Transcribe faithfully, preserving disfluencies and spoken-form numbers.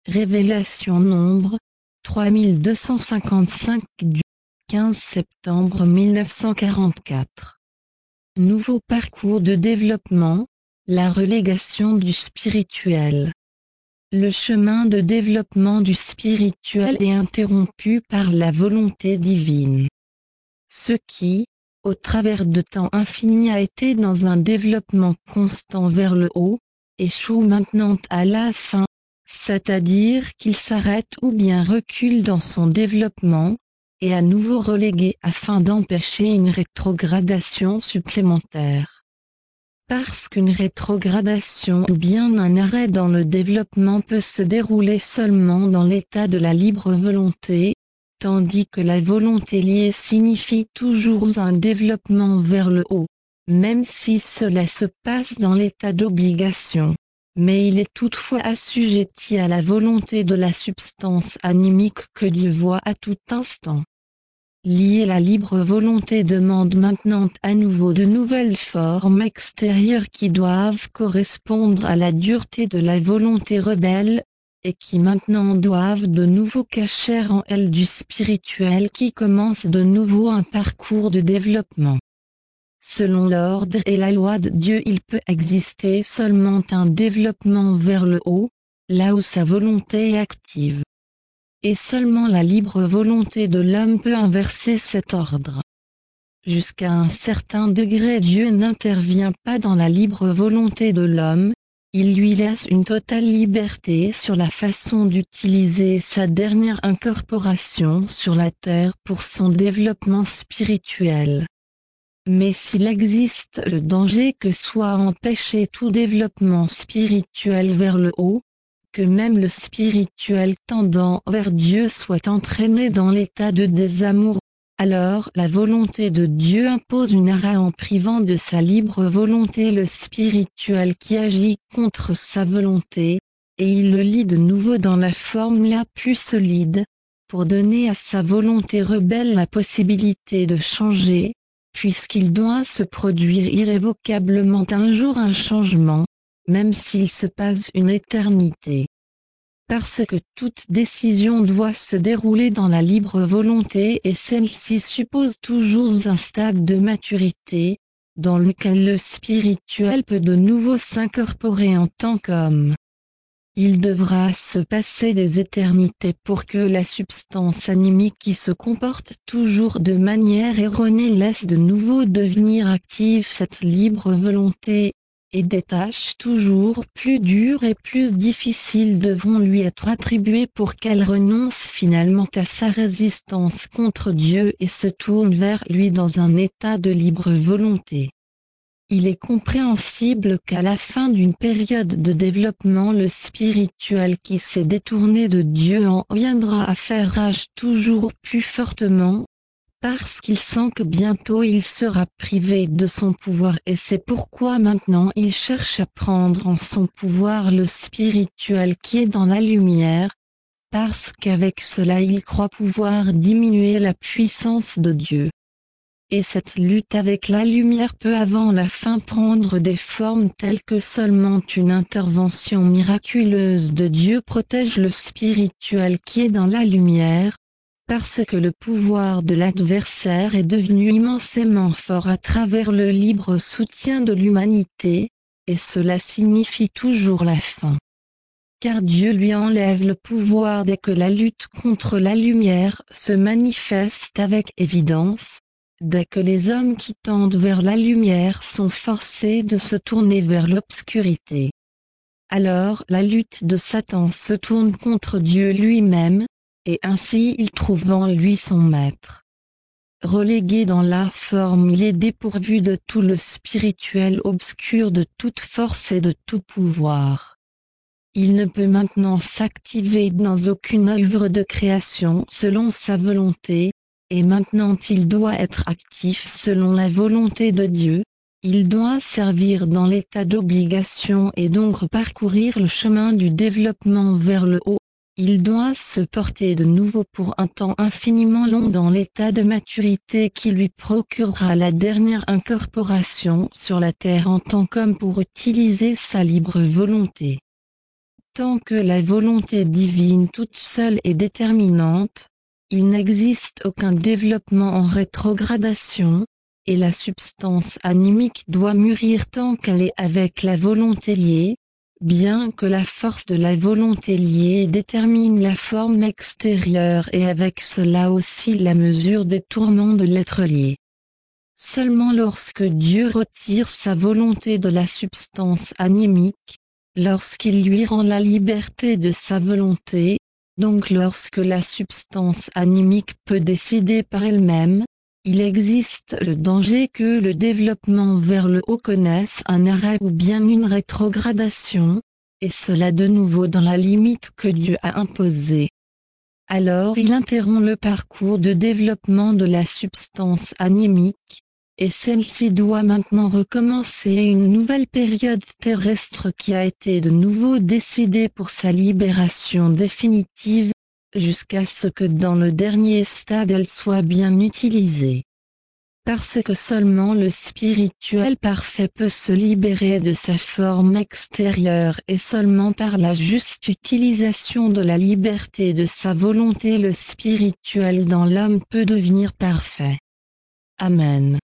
Révélation nombre trois mille deux cent cinquante-cinq du quinze septembre mille neuf cent quarante-quatre. Nouveau parcours de développement, la relégation du spirituel. Le chemin de développement du spirituel est interrompu par la volonté divine. Ce qui, au travers de temps infini a été dans un développement constant vers le haut, échoue maintenant à la fin, c'est-à-dire qu'il s'arrête ou bien recule dans son développement, et à nouveau relégué afin d'empêcher une rétrogradation supplémentaire. Parce qu'une rétrogradation ou bien un arrêt dans le développement peut se dérouler seulement dans l'état de la libre volonté, tandis que la volonté liée signifie toujours un développement vers le haut, même si cela se passe dans l'état d'obligation. Mais il est toutefois assujetti à la volonté de la substance animique que Dieu voit à tout instant. Lier la libre volonté demande maintenant à nouveau de nouvelles formes extérieures qui doivent correspondre à la dureté de la volonté rebelle, et qui maintenant doivent de nouveau cacher en elle du spirituel qui commence de nouveau un parcours de développement. Selon l'ordre et la loi de Dieu, il peut exister seulement un développement vers le haut, là où sa volonté est active. Et seulement la libre volonté de l'homme peut inverser cet ordre. Jusqu'à un certain degré, Dieu n'intervient pas dans la libre volonté de l'homme, il lui laisse une totale liberté sur la façon d'utiliser sa dernière incorporation sur la terre pour son développement spirituel. Mais s'il existe le danger que soit empêché tout développement spirituel vers le haut, que même le spirituel tendant vers Dieu soit entraîné dans l'état de désamour, alors la volonté de Dieu impose une arrêt en privant de sa libre volonté le spirituel qui agit contre sa volonté, et il le lie de nouveau dans la forme la plus solide, pour donner à sa volonté rebelle la possibilité de changer, puisqu'il doit se produire irrévocablement un jour un changement, même s'il se passe une éternité. Parce que toute décision doit se dérouler dans la libre volonté et celle-ci suppose toujours un stade de maturité, dans lequel le spirituel peut de nouveau s'incorporer en tant qu'homme. Il devra se passer des éternités pour que la substance animique qui se comporte toujours de manière erronée laisse de nouveau devenir active cette libre volonté, et des tâches toujours plus dures et plus difficiles devront lui être attribuées pour qu'elle renonce finalement à sa résistance contre Dieu et se tourne vers lui dans un état de libre volonté. Il est compréhensible qu'à la fin d'une période de développement le spirituel qui s'est détourné de Dieu en viendra à faire rage toujours plus fortement, parce qu'il sent que bientôt il sera privé de son pouvoir et c'est pourquoi maintenant il cherche à prendre en son pouvoir le spirituel qui est dans la lumière, parce qu'avec cela il croit pouvoir diminuer la puissance de Dieu. Et cette lutte avec la lumière peut avant la fin prendre des formes telles que seulement une intervention miraculeuse de Dieu protège le spirituel qui est dans la lumière, parce que le pouvoir de l'adversaire est devenu immensément fort à travers le libre soutien de l'humanité, et cela signifie toujours la fin. Car Dieu lui enlève le pouvoir dès que la lutte contre la lumière se manifeste avec évidence, dès que les hommes qui tendent vers la lumière sont forcés de se tourner vers l'obscurité. Alors la lutte de Satan se tourne contre Dieu lui-même, et ainsi il trouve en lui son maître. Relégué dans la forme, il est dépourvu de tout le spirituel obscur, de toute force et de tout pouvoir. Il ne peut maintenant s'activer dans aucune œuvre de création selon sa volonté, et maintenant il doit être actif selon la volonté de Dieu, il doit servir dans l'état d'obligation et donc parcourir le chemin du développement vers le haut. Il doit se porter de nouveau pour un temps infiniment long dans l'état de maturité qui lui procurera la dernière incorporation sur la terre en tant qu'homme pour utiliser sa libre volonté. Tant que la volonté divine toute seule est déterminante, il n'existe aucun développement en rétrogradation, et la substance animique doit mûrir tant qu'elle est avec la volonté liée, bien que la force de la volonté liée détermine la forme extérieure et avec cela aussi la mesure des tournants de l'être lié. Seulement lorsque Dieu retire sa volonté de la substance animique, lorsqu'il lui rend la liberté de sa volonté, donc lorsque la substance animique peut décider par elle-même, il existe le danger que le développement vers le haut connaisse un arrêt ou bien une rétrogradation, et cela de nouveau dans la limite que Dieu a imposée. Alors il interrompt le parcours de développement de la substance animique, et celle-ci doit maintenant recommencer une nouvelle période terrestre qui a été de nouveau décidée pour sa libération définitive, jusqu'à ce que dans le dernier stade elle soit bien utilisée. Parce que seulement le spirituel parfait peut se libérer de sa forme extérieure et seulement par la juste utilisation de la liberté de sa volonté le spirituel dans l'homme peut devenir parfait. Amen.